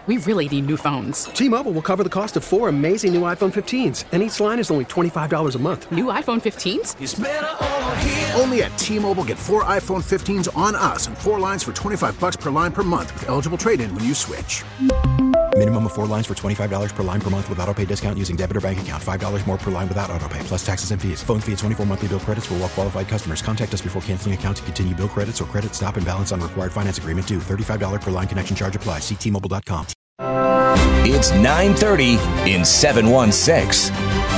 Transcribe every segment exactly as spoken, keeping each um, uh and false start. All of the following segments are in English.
We really need new phones. T-Mobile will cover the cost of four amazing new iPhone fifteens, and each line is only twenty-five dollars a month. New iPhone fifteens? It's better over here. Only at T-Mobile, get four iPhone fifteens on us and four lines for twenty-five dollars per line per month with eligible trade-in when you switch. Minimum of four lines for twenty-five dollars per line per month with autopay discount using debit or bank account. five dollars more per line without autopay, plus taxes and fees. Phone fee at twenty-four monthly bill credits for well-qualified customers. Contact us before canceling account to continue bill credits or credit stop and balance on required finance agreement due. thirty-five dollars per line connection charge applies. See T Mobile dot com. It's nine thirty in seven one six.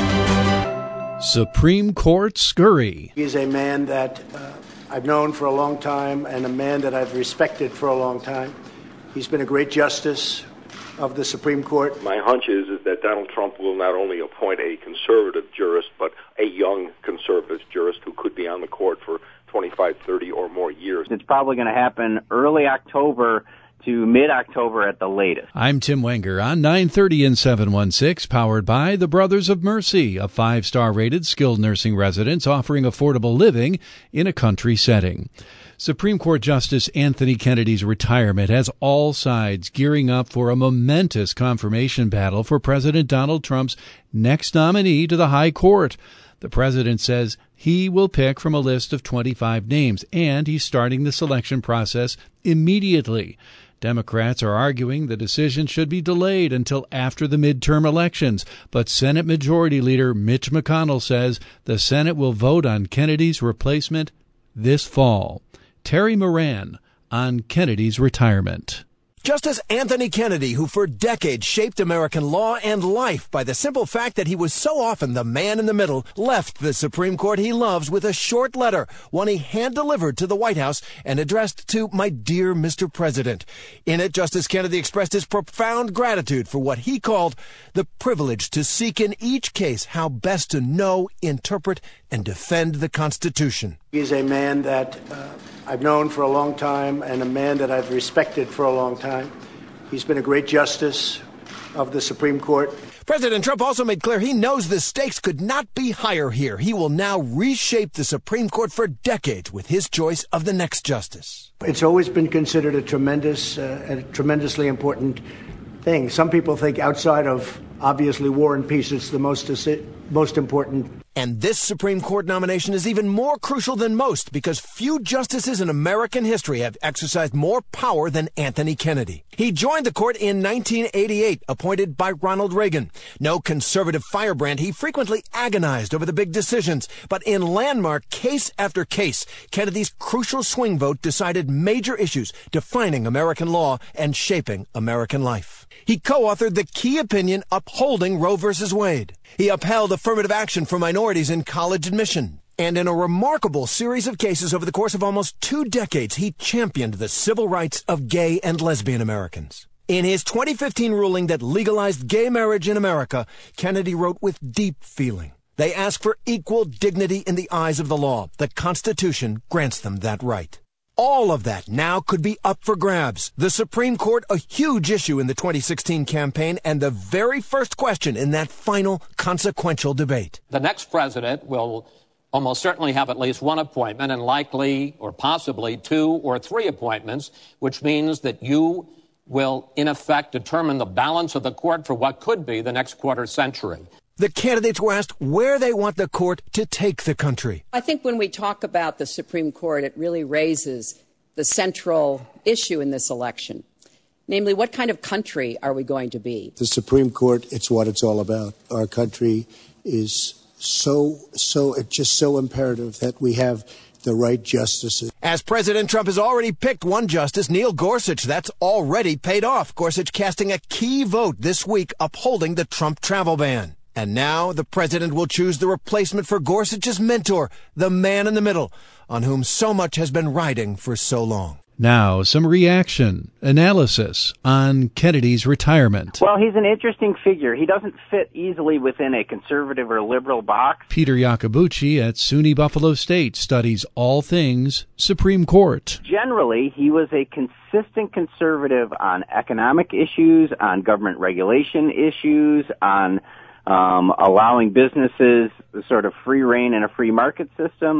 Supreme Court Scurry. He is a man that uh, I've known for a long time and a man that I've respected for a long time. He's been a great justice of the Supreme Court. My hunch is, is that Donald Trump will not only appoint a conservative jurist, but a young conservative jurist who could be on the court for twenty-five, thirty or more years. It's probably going to happen early October to mid-October at the latest. I'm Tim Wenger on nine thirty in seven one six, powered by the Brothers of Mercy, a five-star rated skilled nursing residence offering affordable living in a country setting. Supreme Court Justice Anthony Kennedy's retirement has all sides gearing up for a momentous confirmation battle for President Donald Trump's next nominee to the High Court. The president says he will pick from a list of twenty-five names, and he's starting the selection process immediately. Democrats are arguing the decision should be delayed until after the midterm elections, but Senate Majority Leader Mitch McConnell says the Senate will vote on Kennedy's replacement this fall. Terry Moran on Kennedy's retirement. Justice Anthony Kennedy, who for decades shaped American law and life by the simple fact that he was so often the man in the middle, left the Supreme Court he loves with a short letter, one he hand-delivered to the White House and addressed to "My dear Mister President." In it, Justice Kennedy expressed his profound gratitude for what he called the privilege to seek in each case how best to know, interpret, and defend the Constitution. He's a man that uh, I've known for a long time and a man that I've respected for a long time. He's been a great justice of the Supreme Court. President Trump also made clear he knows the stakes could not be higher here. He will now reshape the Supreme Court for decades with his choice of the next justice. It's always been considered a tremendous, uh, a tremendously important thing. Some people think outside of, obviously, war and peace, it's the most, most important. And this Supreme Court nomination is even more crucial than most because few justices in American history have exercised more power than Anthony Kennedy. He joined the court in nineteen eighty-eight, appointed by Ronald Reagan. No conservative firebrand, he frequently agonized over the big decisions. But in landmark case after case, Kennedy's crucial swing vote decided major issues defining American law and shaping American life. He co-authored the key opinion upholding Roe versus Wade. He upheld affirmative action for minorities in college admission. And in a remarkable series of cases over the course of almost two decades, he championed the civil rights of gay and lesbian Americans. In his twenty fifteen ruling that legalized gay marriage in America, Kennedy wrote with deep feeling. They ask for equal dignity in the eyes of the law. The Constitution grants them that right. All of that now could be up for grabs. The Supreme Court, a huge issue in the twenty sixteen campaign, and the very first question in that final consequential debate. The next president will almost certainly have at least one appointment and likely or possibly two or three appointments, which means that you will, in effect, determine the balance of the court for what could be the next quarter century. The candidates were asked where they want the court to take the country. I think when we talk about the Supreme Court, it really raises the central issue in this election. Namely, what kind of country are we going to be? The Supreme Court, it's what it's all about. Our country is so, so, it's just so imperative that we have the right justices. As President Trump has already picked one justice, Neil Gorsuch, that's already paid off. Gorsuch casting a key vote this week upholding the Trump travel ban. And now the president will choose the replacement for Gorsuch's mentor, the man in the middle, on whom so much has been riding for so long. Now, some reaction, analysis on Kennedy's retirement. Well, he's an interesting figure. He doesn't fit easily within a conservative or liberal box. Peter Iacobucci at SUNY Buffalo State studies all things Supreme Court. Generally, he was a consistent conservative on economic issues, on government regulation issues, on um, allowing businesses sort of free rein in a free market system.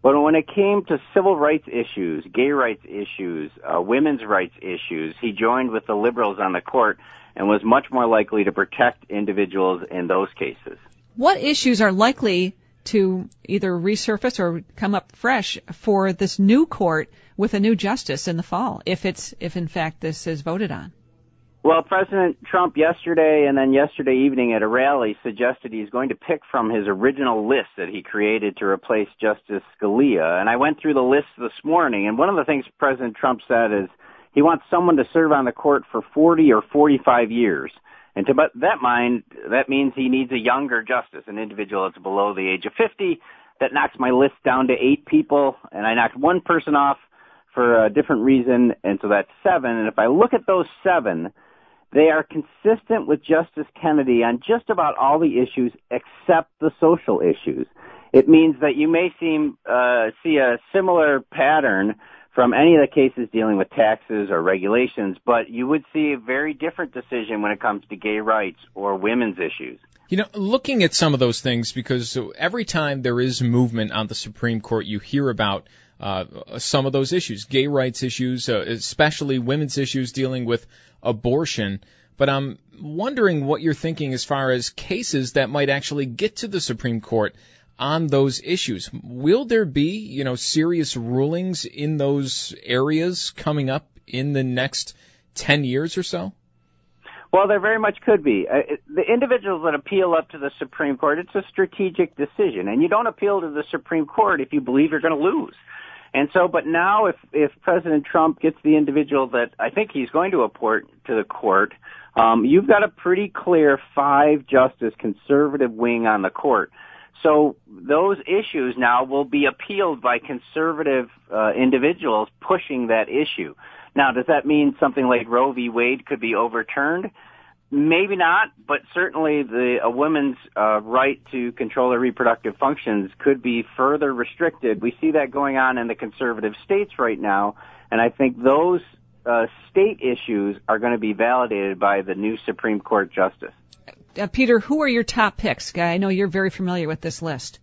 But when it came to civil rights issues, gay rights issues, uh, women's rights issues, he joined with the liberals on the court and was much more likely to protect individuals in those cases. What issues are likely to either resurface or come up fresh for this new court with a new justice in the fall, if it's if in fact this is voted on? Well, President Trump yesterday and then yesterday evening at a rally suggested he's going to pick from his original list that he created to replace Justice Scalia. And I went through the list this morning, and one of the things President Trump said is he wants someone to serve on the court for forty or forty-five years. And to that mind, that means he needs a younger justice, an individual that's below the age of fifty. That knocks my list down to eight people, and I knocked one person off for a different reason, and so that's seven. And if I look at those seven, they are consistent with Justice Kennedy on just about all the issues except the social issues. It means that you may seem uh, see a similar pattern from any of the cases dealing with taxes or regulations, but you would see a very different decision when it comes to gay rights or women's issues. You know, looking at some of those things, because every time there is movement on the Supreme Court, you hear about uh, some of those issues, gay rights issues, uh, especially women's issues dealing with abortion. But I'm wondering what you're thinking as far as cases that might actually get to the Supreme Court on those issues. Will there be, you know, serious rulings in those areas coming up in the next ten years or so? Well, there very much could be. Uh, the individuals that appeal up to the Supreme Court, it's a strategic decision, and you don't appeal to the Supreme Court if you believe you're going to lose. And so, but now if, if President Trump gets the individual that I think he's going to appoint to the court, um, you've got a pretty clear five-justice conservative wing on the court. So those issues now will be appealed by conservative uh, individuals pushing that issue. Now, does that mean something like Roe v. Wade could be overturned? Maybe not, but certainly the a woman's uh, right to control her reproductive functions could be further restricted. We see that going on in the conservative states right now, and I think those uh, state issues are going to be validated by the new Supreme Court justice. Uh, Peter, who are your top picks? I know you're very familiar with this list.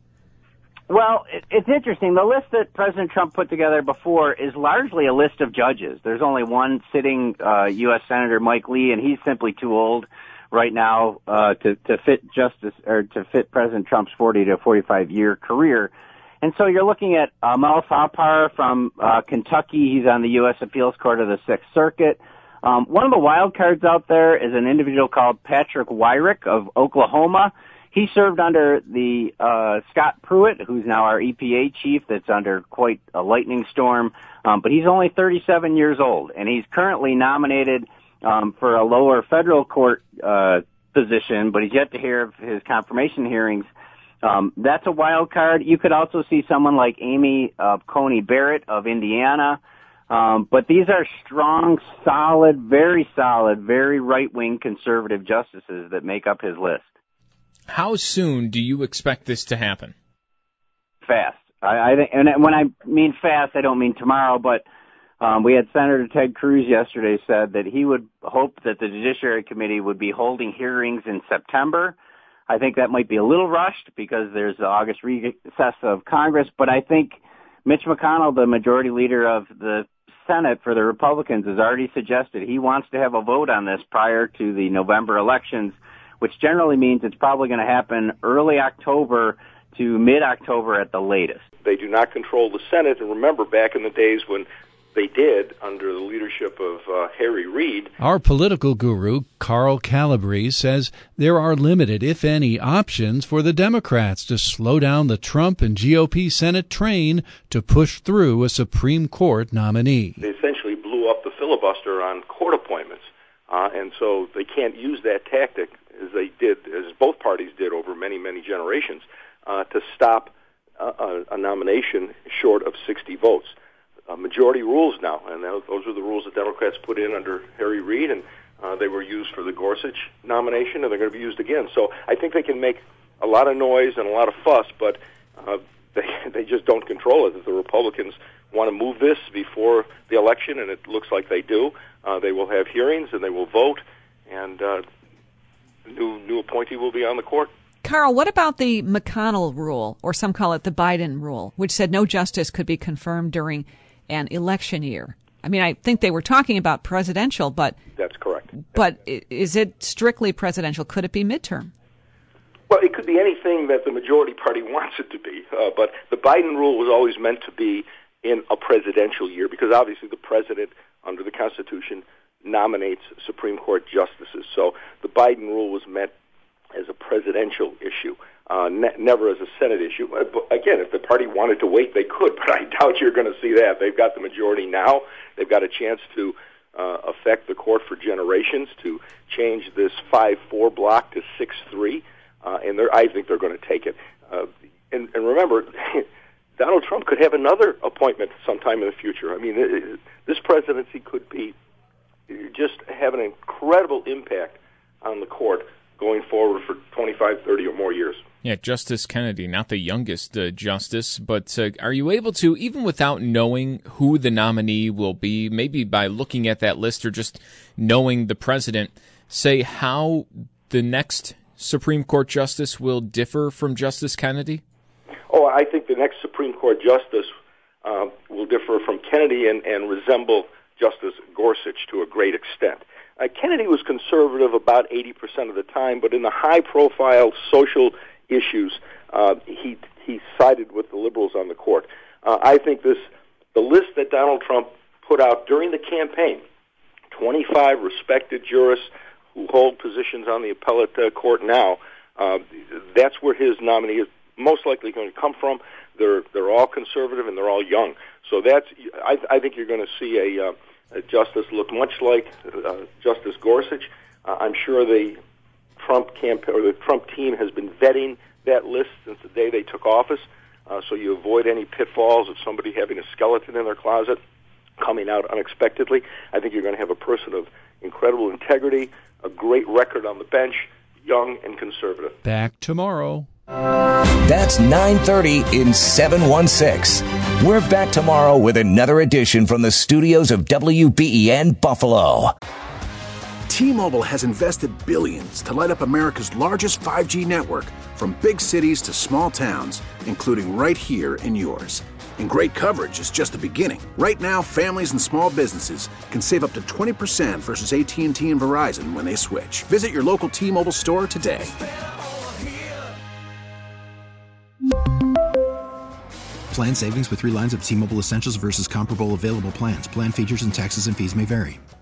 Well, it, it's interesting. The list that President Trump put together before is largely a list of judges. There's only one sitting uh, U S Senator Mike Lee, and he's simply too old right now uh, to, to fit justice or to fit President Trump's forty to forty-five year career. And so you're looking at Amal Thapar from uh, Kentucky. He's on the U S Appeals Court of the Sixth Circuit. Um, one of the wild cards out there is an individual called Patrick Wyrick of Oklahoma. He served under the uh, Scott Pruitt, who's now our E P A chief, that's under quite a lightning storm. Um, but he's only thirty-seven years old, and he's currently nominated um, for a lower federal court uh, position, but he's yet to hear of his confirmation hearings. Um, that's a wild card. You could also see someone like Amy uh, Coney Barrett of Indiana. Um, but these are strong, solid, very solid, very right-wing conservative justices that make up his list. How soon do you expect this to happen? Fast. I, I think, and when I mean fast, I don't mean tomorrow, but um, we had Senator Ted Cruz yesterday said that he would hope that the Judiciary Committee would be holding hearings in September. I think that might be a little rushed because there's the August recess of Congress, but I think Mitch McConnell, the majority leader of the Senate for the Republicans, has already suggested he wants to have a vote on this prior to the November elections, which generally means it's probably going to happen early October to mid-October at the latest. They do not control the Senate, and remember back in the days when they did, under the leadership of uh, Harry Reid. Our political guru, Carl Calabrese, says there are limited, if any, options for the Democrats to slow down the Trump and G O P Senate train to push through a Supreme Court nominee. They essentially blew up the filibuster on court appointments, uh, and so they can't use that tactic as they did, as both parties did over many, many generations, uh, to stop a, a nomination short of sixty votes. Uh, majority rules now, and those are the rules the Democrats put in under Harry Reid, and uh, they were used for the Gorsuch nomination, and they're going to be used again. So I think they can make a lot of noise and a lot of fuss, but uh, they they just don't control it. If the Republicans want to move this before the election, and it looks like they do, uh, they will have hearings and they will vote, and uh, new new appointee will be on the court. Carl, what about the McConnell rule, or some call it the Biden rule, which said no justice could be confirmed during an election year? I mean, I think they were talking about presidential, but that's correct. But is it strictly presidential? Could it be midterm? Well, it could be anything that the majority party wants it to be. Uh, but the Biden rule was always meant to be in a presidential year because obviously the president, under the Constitution, nominates Supreme Court justices. So the Biden rule was meant as a presidential issue, uh, ne- never as a Senate issue. But again, if the party wanted to wait, they could, but I doubt you're going to see that. They've got the majority now. They've got a chance to uh, affect the court for generations, to change this five four block to six three, uh, and I think they're going to take it. Uh, and, and remember, Donald Trump could have another appointment sometime in the future. I mean, it, this presidency could be just have an incredible impact on the court going forward for twenty-five, thirty or more years. Yeah, Justice Kennedy, not the youngest uh, justice, but uh, are you able to, even without knowing who the nominee will be, maybe by looking at that list or just knowing the president, say how the next Supreme Court justice will differ from Justice Kennedy? Oh, I think the next Supreme Court justice uh, will differ from Kennedy and, and resemble Justice Gorsuch to a great extent. Uh, Kennedy was conservative about eighty percent of the time, but in the high-profile social issues, uh, he he sided with the liberals on the court. Uh, I think this the list that Donald Trump put out during the campaign, twenty-five respected jurists who hold positions on the appellate uh, court now, uh, that's where his nominee is most likely going to come from. They're they're all conservative and they're all young, so that's I, I think you're going to see a uh, A justice look much like uh, Justice Gorsuch. Uh, I'm sure the Trump campaign or the Trump team has been vetting that list since the day they took office, uh, so you avoid any pitfalls of somebody having a skeleton in their closet coming out unexpectedly. I think you're going to have a person of incredible integrity, a great record on the bench, young and conservative. Back tomorrow. That's nine thirty in seven one six. We're back tomorrow with another edition from the studios of W B E N Buffalo. T-Mobile has invested billions to light up America's largest five G network, from big cities to small towns, including right here in yours. And great coverage is just the beginning. Right now, families and small businesses can save up to twenty percent versus A T and T and Verizon when they switch. Visit your local T-Mobile store today. Plan savings with three lines of T-Mobile Essentials versus comparable available plans. Plan features and taxes and fees may vary.